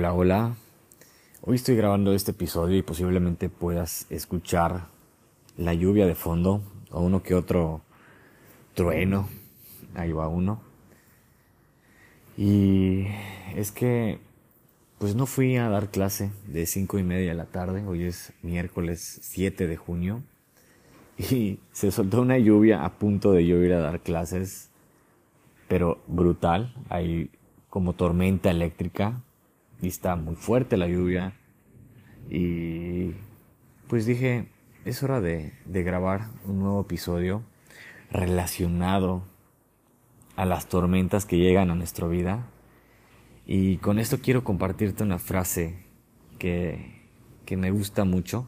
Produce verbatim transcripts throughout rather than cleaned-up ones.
Hola, hola. Hoy estoy grabando este episodio y posiblemente puedas escuchar la lluvia de fondo o uno que otro trueno. Ahí va uno. Y es que pues no fui a dar clase de cinco y media de la tarde. Hoy es miércoles siete de junio. Y se soltó una lluvia a punto de yo ir a dar clases, pero brutal. Hay como tormenta eléctrica y está muy fuerte la lluvia. Y pues dije, es hora de, de grabar un nuevo episodio relacionado a las tormentas que llegan a nuestra vida. Y con esto quiero compartirte una frase que, que me gusta mucho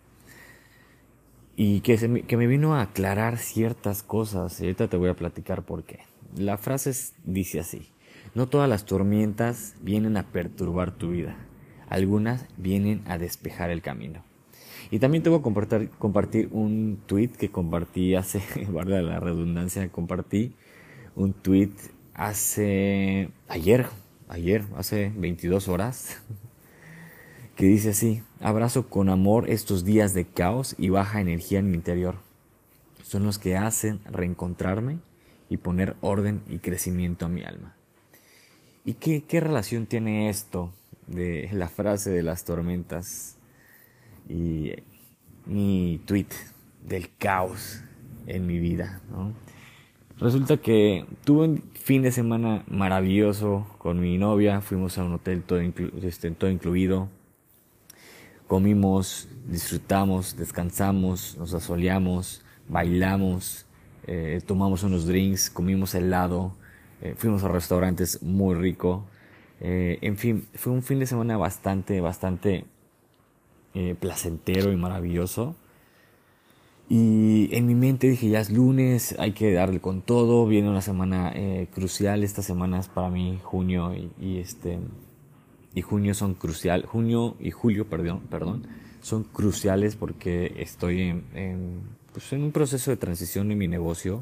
y que, se me, que me vino a aclarar ciertas cosas. Y ahorita te voy a platicar por qué. La frase es- dice así: no todas las tormentas vienen a perturbar tu vida, algunas vienen a despejar el camino. Y también te voy a compartir, compartir un tweet que compartí hace, guarda la redundancia, compartí un tweet hace, ayer, ayer, hace veintidós horas, que dice así: abrazo con amor estos días de caos y baja energía en mi interior. Son los que hacen reencontrarme y poner orden y crecimiento a mi alma. ¿Y qué, qué relación tiene esto de la frase de las tormentas y mi tweet del caos en mi vida, ¿no? Resulta que tuve un fin de semana maravilloso con mi novia. Fuimos a un hotel todo, inclu este, todo incluido. Comimos, disfrutamos, descansamos, nos asoleamos, bailamos, eh, tomamos unos drinks, comimos helado, eh, fuimos a restaurantes muy rico. Eh, en fin, fue un fin de semana bastante, bastante eh, placentero y maravilloso. Y en mi mente dije, ya es lunes, hay que darle con todo, viene una semana eh, crucial. Estas semanas para mí, junio y, y este y junio son crucial, junio y julio, perdón, perdón, son cruciales porque estoy en, en, pues en un proceso de transición en mi negocio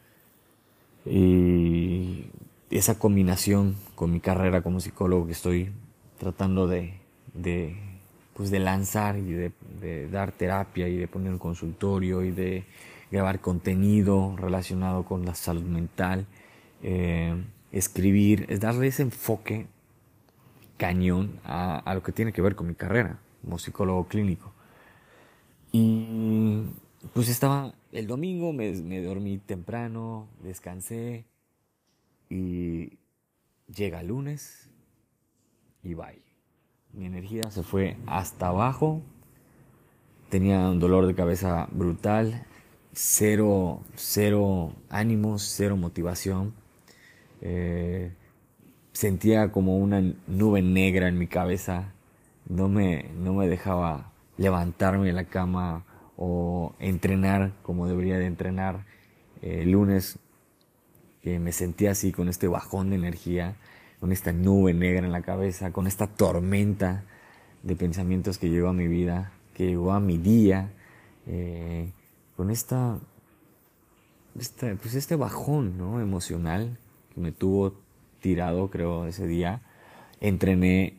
y esa combinación con mi carrera como psicólogo que estoy tratando de, de pues de lanzar y de, de dar terapia y de poner un consultorio y de grabar contenido relacionado con la salud mental, eh, escribir, es darle ese enfoque cañón a, a lo que tiene que ver con mi carrera como psicólogo clínico. Y pues estaba el domingo, me, me dormí temprano, descansé y llega el lunes y bye. Mi energía se fue hasta abajo, tenía un dolor de cabeza brutal, cero, cero ánimos, cero motivación. Eh, Sentía como una nube negra en mi cabeza, no me, no me dejaba levantarme de la cama o entrenar como debería de entrenar. Eh, el lunes que me sentía así con este bajón de energía, con esta nube negra en la cabeza, con esta tormenta de pensamientos que llegó a mi vida, que llegó a mi día, eh, con esta, esta, pues este bajón, ¿no?, emocional que me tuvo tirado, creo, ese día. Entrené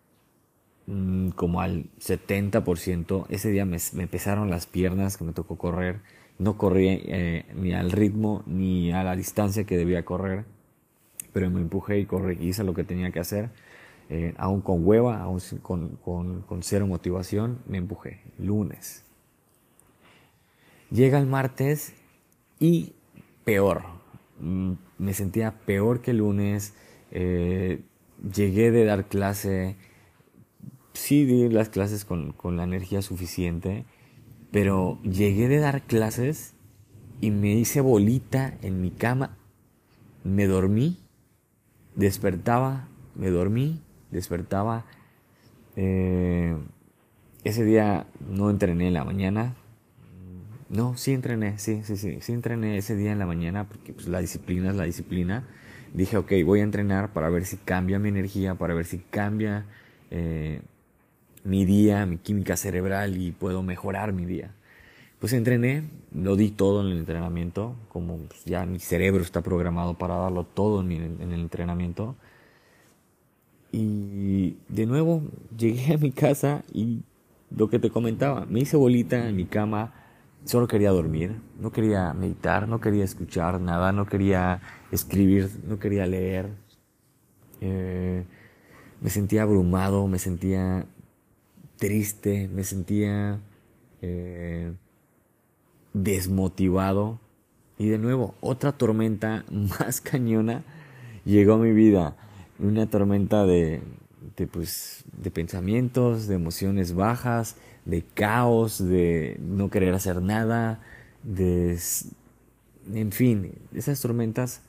mmm, como al setenta por ciento. Ese día me, me pesaron las piernas, que me tocó correr. No corrí eh, ni al ritmo ni a la distancia que debía correr, pero me empujé y corrí y hice lo que tenía que hacer. Eh, aún con hueva, aún con, con, con cero motivación, me empujé. Lunes. Llega el martes y peor. Mm, Me sentía peor que el lunes. Eh, Llegué de dar clase. Sí di las clases con, con la energía suficiente, pero llegué de dar clases y me hice bolita en mi cama. Me dormí, despertaba, me dormí, despertaba. Eh, Ese día no entrené en la mañana. No, sí entrené, sí, sí, sí, sí entrené ese día en la mañana porque pues, la disciplina es la disciplina. Dije, ok, voy a entrenar para ver si cambia mi energía, para ver si cambia eh, mi día, mi química cerebral y puedo mejorar mi día. Pues entrené, lo di todo en el entrenamiento, como pues, ya mi cerebro está programado para darlo todo en, mi, en el entrenamiento. Y de nuevo llegué a mi casa y lo que te comentaba, me hice bolita en mi cama, solo quería dormir, no quería meditar, no quería escuchar nada, no quería escribir, no quería leer. Eh, Me sentía abrumado, me sentía triste, me sentía eh, desmotivado. Y de nuevo, otra tormenta más cañona llegó a mi vida. Una tormenta de, de, pues, de pensamientos, de emociones bajas, de caos, de no querer hacer nada, de... En fin, esas tormentas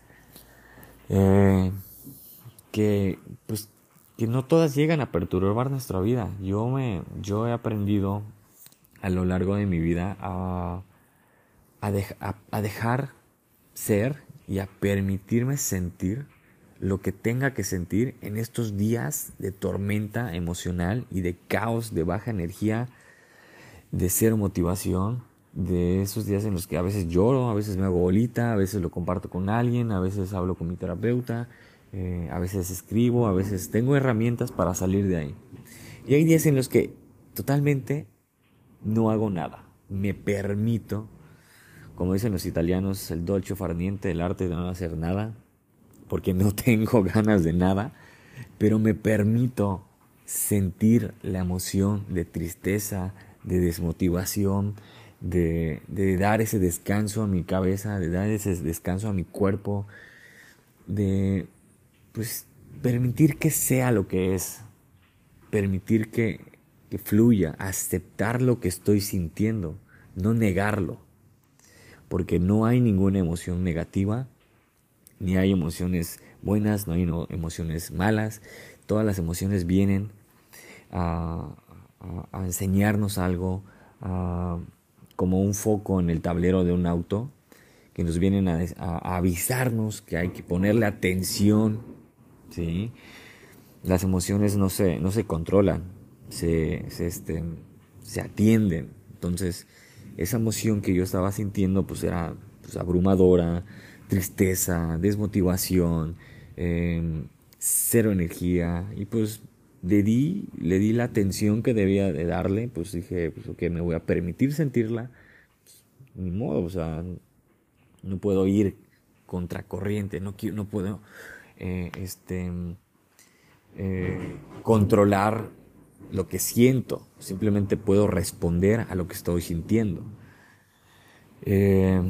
eh, que, pues, que no todas llegan a perturbar nuestra vida. Yo, me, yo he aprendido a lo largo de mi vida a a, dej a, a dejar ser y a permitirme sentir lo que tenga que sentir en estos días de tormenta emocional y de caos, de baja energía, de cero motivación, de esos días en los que a veces lloro, a veces me hago bolita, a veces lo comparto con alguien, a veces hablo con mi terapeuta, eh, a veces escribo, a veces tengo herramientas para salir de ahí. Y hay días en los que totalmente no hago nada, me permito, como dicen los italianos, el dolce far niente, el arte de no hacer nada, porque no tengo ganas de nada, pero me permito sentir la emoción de tristeza, de desmotivación, de, de dar ese descanso a mi cabeza, de dar ese descanso a mi cuerpo, de pues permitir que sea lo que es, permitir que, que fluya, aceptar lo que estoy sintiendo, no negarlo, porque no hay ninguna emoción negativa, ni hay emociones buenas, no hay no, emociones malas. Todas las emociones vienen a, a, a enseñarnos algo, a, como un foco en el tablero de un auto, que nos vienen a, a, a avisarnos que hay que ponerle atención, ¿sí? Las emociones no se, no se controlan, se, se, este, se atienden. Entonces, esa emoción que yo estaba sintiendo pues era pues, abrumadora, tristeza, desmotivación, eh, cero energía. Y pues le di, le di la atención que debía de darle. Pues dije, pues ok, me voy a permitir sentirla. Ni modo, o sea, no puedo ir contracorriente, no, quiero, no puedo eh, este, eh, controlar lo que siento, simplemente puedo responder a lo que estoy sintiendo. Eh,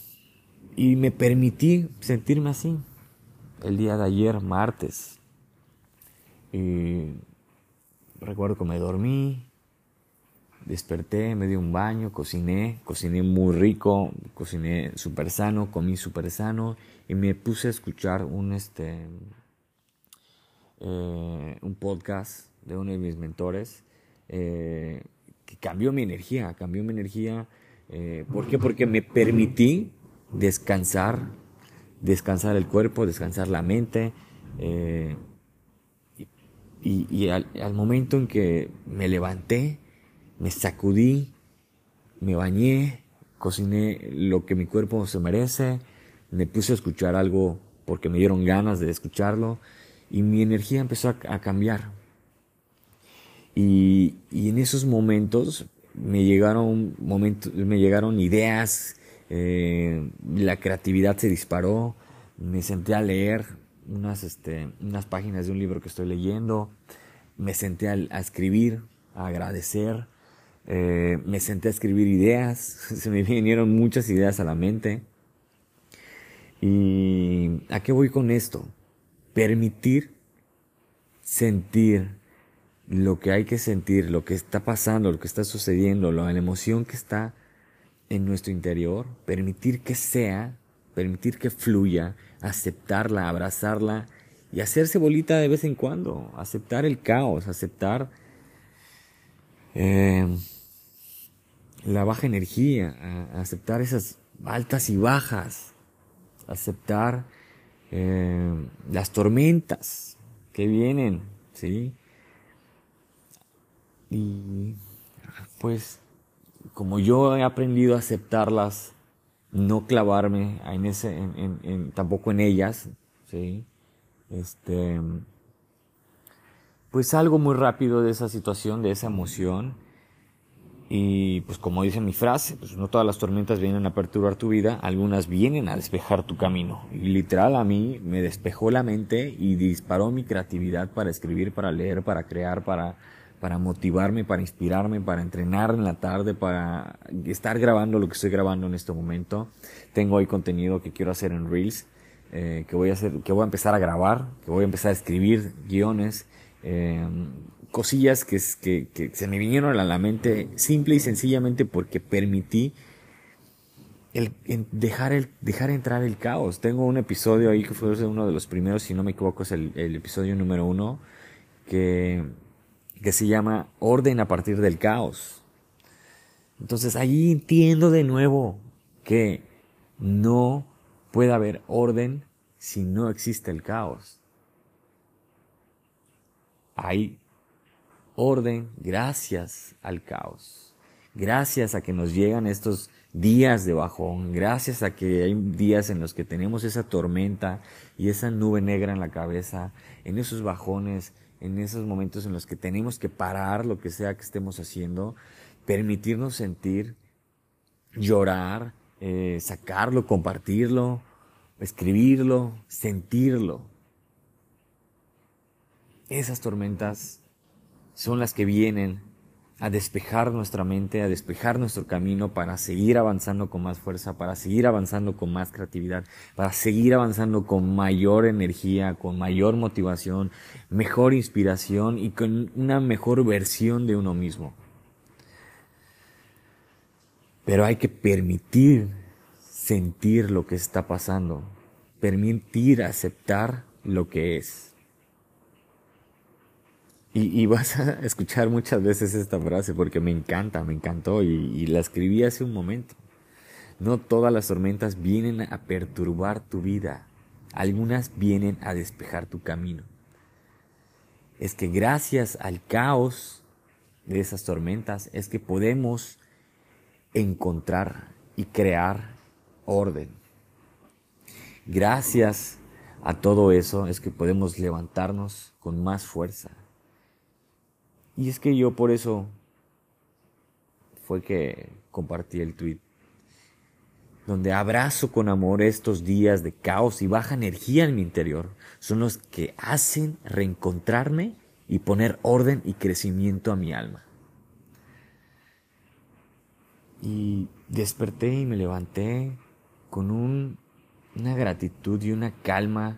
y me permití sentirme así el día de ayer, martes. Y recuerdo que me dormí, desperté, me di un baño, cociné, cociné muy rico, cociné súper sano, comí súper sano y me puse a escuchar un, este, eh, un podcast de uno de mis mentores eh, que cambió mi energía, cambió mi energía. Eh, ¿Por qué? Porque me permití descansar, descansar el cuerpo, descansar la mente. Eh, y y al, al momento en que me levanté, me sacudí, me bañé, cociné lo que mi cuerpo se merece, me puse a escuchar algo porque me dieron ganas de escucharlo y mi energía empezó a, a cambiar. Y, y en esos momentos me llegaron momentos, me llegaron ideas, eh, la creatividad se disparó, me senté a leer unas, este, unas páginas de un libro que estoy leyendo, me senté a, a escribir, a agradecer, eh, me senté a escribir ideas, se me vinieron muchas ideas a la mente. ¿Y a qué voy con esto? Permitir sentir lo que hay que sentir, lo que está pasando, lo que está sucediendo, la emoción que está en nuestro interior, permitir que sea, permitir que fluya, aceptarla, abrazarla y hacerse bolita de vez en cuando, aceptar el caos, aceptar eh, la baja energía, a, a aceptar esas altas y bajas, aceptar eh, las tormentas que vienen, ¿sí? Y pues como yo he aprendido a aceptarlas, no clavarme en ese, en, en, en, tampoco en ellas, ¿sí? Este, pues salgo muy rápido de esa situación, de esa emoción. Y pues como dice mi frase, pues no todas las tormentas vienen a perturbar tu vida, algunas vienen a despejar tu camino. Y literal a mí me despejó la mente y disparó mi creatividad para escribir, para leer, para crear, para, para motivarme, para inspirarme, para entrenar en la tarde, para estar grabando lo que estoy grabando en este momento. Tengo hoy contenido que quiero hacer en Reels, eh, que voy a hacer, que voy a empezar a grabar, que voy a empezar a escribir guiones, eh, cosillas que, que, que se me vinieron a la mente simple y sencillamente porque permití el, el dejar, el, dejar entrar el caos. Tengo un episodio ahí que fue uno de los primeros, si no me equivoco, es el, el episodio número uno, que, que se llama Orden a partir del caos. Entonces ahí entiendo de nuevo que no puede haber orden si no existe el caos. Hay orden gracias al caos, gracias a que nos llegan estos días de bajón, gracias a que hay días en los que tenemos esa tormenta y esa nube negra en la cabeza, en esos bajones, en esos momentos en los que tenemos que parar lo que sea que estemos haciendo, permitirnos sentir, llorar, eh, sacarlo, compartirlo, escribirlo, sentirlo. Esas tormentas son las que vienen a despejar nuestra mente, a despejar nuestro camino para seguir avanzando con más fuerza, para seguir avanzando con más creatividad, para seguir avanzando con mayor energía, con mayor motivación, mejor inspiración y con una mejor versión de uno mismo. Pero hay que permitir sentir lo que está pasando, permitir aceptar lo que es. Y, y vas a escuchar muchas veces esta frase porque me encanta, me encantó y, y la escribí hace un momento. No todas las tormentas vienen a perturbar tu vida, algunas vienen a despejar tu camino. Es que gracias al caos de esas tormentas es que podemos encontrar y crear orden. Gracias a todo eso es que podemos levantarnos con más fuerza. Y es que yo por eso fue que compartí el tweet, donde abrazo con amor estos días de caos y baja energía en mi interior. Son los que hacen reencontrarme y poner orden y crecimiento a mi alma. Y desperté y me levanté con un, una gratitud y una calma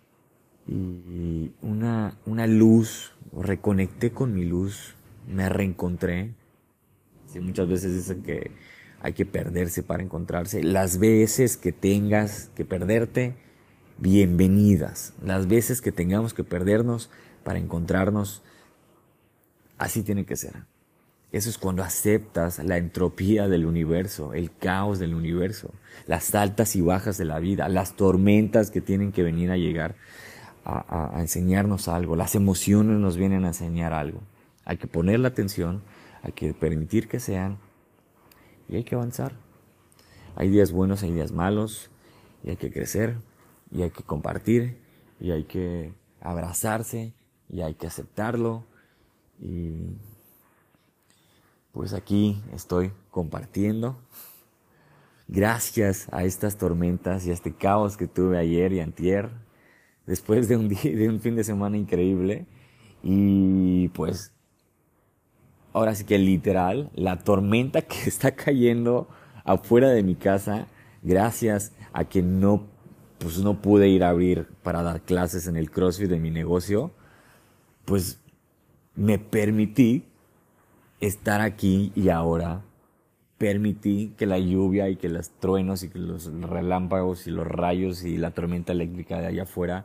y una, una luz. Reconecté con mi luz, me reencontré. Sí, muchas veces dicen que hay que perderse para encontrarse. Las veces que tengas que perderte, bienvenidas. Las veces que tengamos que perdernos para encontrarnos, así tiene que ser. Eso es cuando aceptas la entropía del universo, el caos del universo, las altas y bajas de la vida, las tormentas que tienen que venir a llegar a, a, a enseñarnos algo. Las emociones nos vienen a enseñar algo. Hay que poner la atención, hay que permitir que sean y hay que avanzar. Hay días buenos, hay días malos y hay que crecer y hay que compartir y hay que abrazarse y hay que aceptarlo. Y pues aquí estoy compartiendo. Gracias a estas tormentas y a este caos que tuve ayer y antier, después de un día, de un fin de semana increíble. Y pues ahora sí que literal, la tormenta que está cayendo afuera de mi casa, gracias a que no, pues no pude ir a abrir para dar clases en el CrossFit de mi negocio, pues me permití estar aquí y ahora. Permití que la lluvia y que los truenos y que los relámpagos y los rayos y la tormenta eléctrica de allá afuera,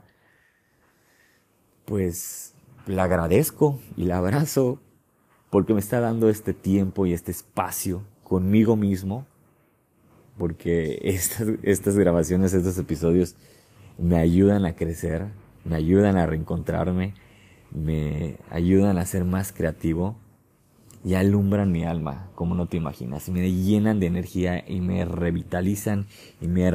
pues la agradezco y la abrazo porque me está dando este tiempo y este espacio conmigo mismo, porque estas, estas grabaciones, estos episodios me ayudan a crecer, me ayudan a reencontrarme, me ayudan a ser más creativo y alumbran mi alma, como no te imaginas. Me llenan de energía y me revitalizan y me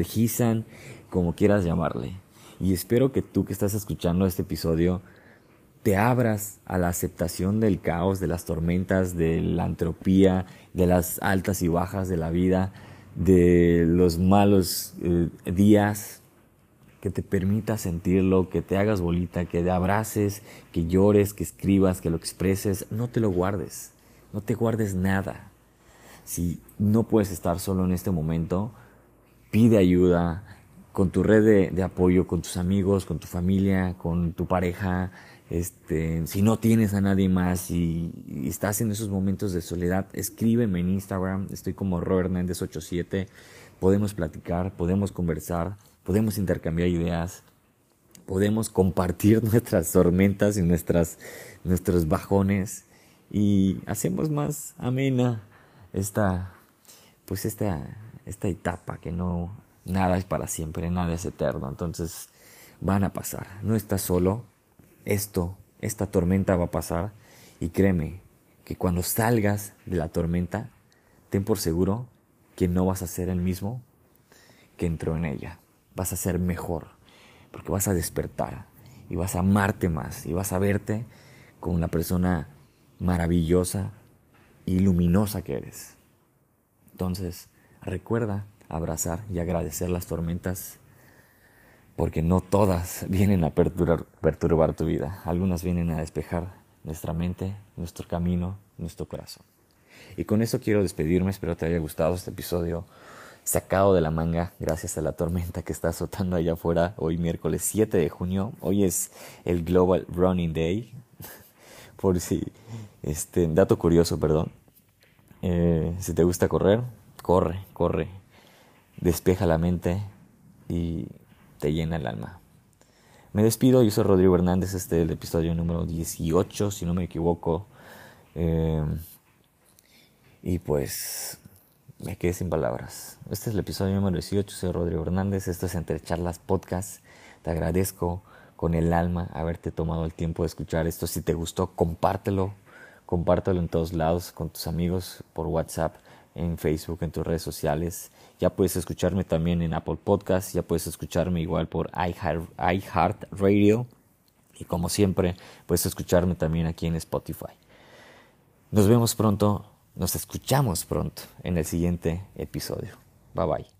reenergizan, como quieras llamarle. Y espero que tú que estás escuchando este episodio te abras a la aceptación del caos, de las tormentas, de la entropía, de las altas y bajas de la vida, de los malos eh, días, que te permita sentirlo, que te hagas bolita, que te abraces, que llores, que escribas, que lo expreses. No te lo guardes, no te guardes nada. Si no puedes estar solo en este momento, pide ayuda con tu red de, de apoyo, con tus amigos, con tu familia, con tu pareja. Este, si no tienes a nadie más y, y estás en esos momentos de soledad, escríbeme en Instagram. Estoy como Ro Hernández ochenta y siete. Podemos platicar, podemos conversar, podemos intercambiar ideas, podemos compartir nuestras tormentas y nuestras, nuestros bajones, y hacemos más amena esta, pues esta, esta etapa, que no, nada es para siempre, nada es eterno. Entonces van a pasar, no estás solo, esto, esta tormenta va a pasar, y créeme que cuando salgas de la tormenta, ten por seguro que no vas a ser el mismo que entró en ella. Vas a ser mejor, porque vas a despertar y vas a amarte más y vas a verte como la persona maravillosa y luminosa que eres. Entonces, recuerda abrazar y agradecer las tormentas, porque no todas vienen a perturbar, perturbar tu vida. Algunas vienen a despejar nuestra mente, nuestro camino, nuestro corazón. Y con eso quiero despedirme. Espero te haya gustado este episodio sacado de la manga gracias a la tormenta que está azotando allá afuera. Hoy miércoles siete de junio. Hoy es el Global Running Day. Por si, este, dato curioso, perdón. Eh, si te gusta correr, corre, corre. Despeja la mente y te llena el alma. Me despido, yo soy Rodrigo Hernández. Este es el episodio número dieciocho, si no me equivoco. Eh, y pues me quedé sin palabras. Este es el episodio número dieciocho, soy Rodrigo Hernández. Esto es Entre Charlas Podcast. Te agradezco con el alma haberte tomado el tiempo de escuchar esto. Si te gustó, compártelo. Compártelo en todos lados, con tus amigos, por WhatsApp, en Facebook, en tus redes sociales. Ya puedes escucharme también en Apple Podcasts. Ya puedes escucharme igual por iHeartRadio. Y como siempre, puedes escucharme también aquí en Spotify. Nos vemos pronto. Nos escuchamos pronto en el siguiente episodio. Bye bye.